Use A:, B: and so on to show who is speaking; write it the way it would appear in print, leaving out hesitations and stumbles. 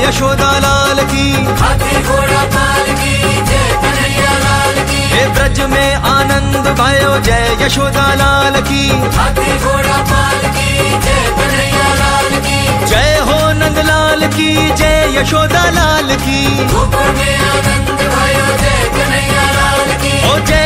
A: यशोदा लाल की,
B: हाथी घोड़ा पाल की जय कन्हैया लाल की।
A: हे ब्रज में आनंद भयो जय यशोदा लाल की,
B: हाथी घोड़ा पाल की जय कन्हैया लाल की।
A: जय हो नंदलाल की, जय यशोदा लाल की,
B: गोकुल में आनंद भयो जय कन्हैया लाल की।
A: ओ जय